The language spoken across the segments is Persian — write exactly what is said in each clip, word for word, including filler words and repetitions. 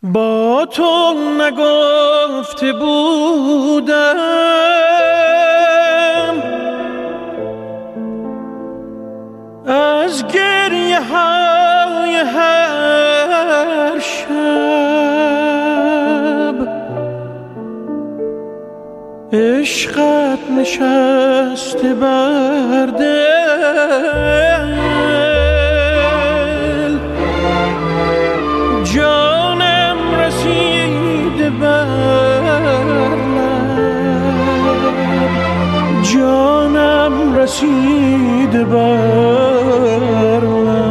با تو نگفته بودم از گریه های هر شب عشقت نشسته بر دل، جانم رسیده بر لب، جانم رسیده بر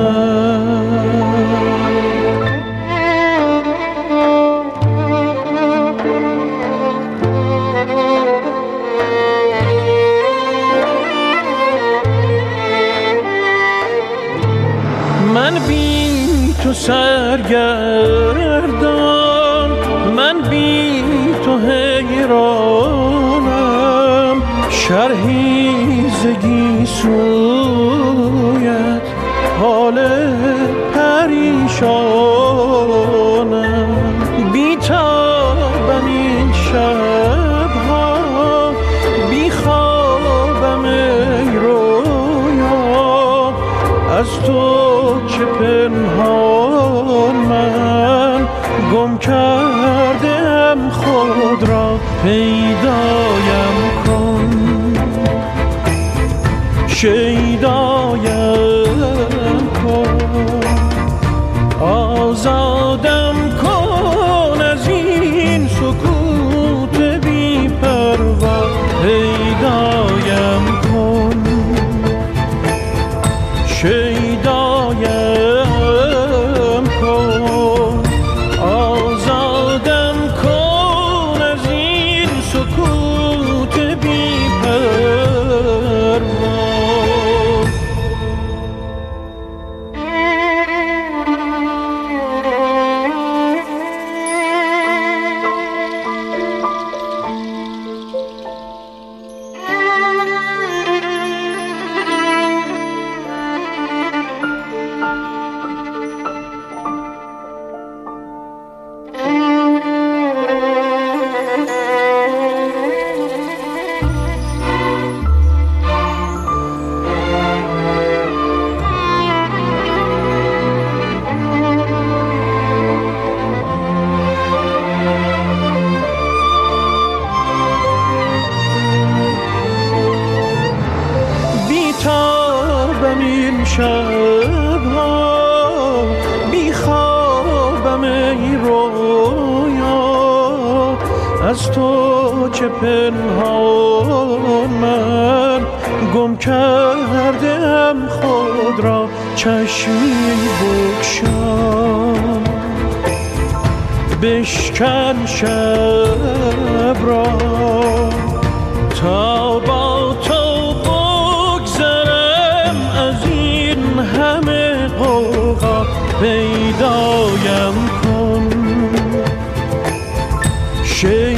من بی تو سرگردان، من بی تو حیرانم، شرحی ز گیسویت حال پریشانم، بی تابم این شبها، بی خوابم ای رویا، از تو چه پنهان من گم کردم خود را، پیدایم کن شیدایم کن، آزادم کن از این سکوت بی پروا، پیدایم کن شیدایم کن، آزادم کن از این سکوت بی پروا. این شبها بی خوابم ای رویا، از تو چه پنهان من گم کردم خود را، چشمی بگشا بشکن شب را، تا با تو همه غوغا، پیدایم کن شیدایم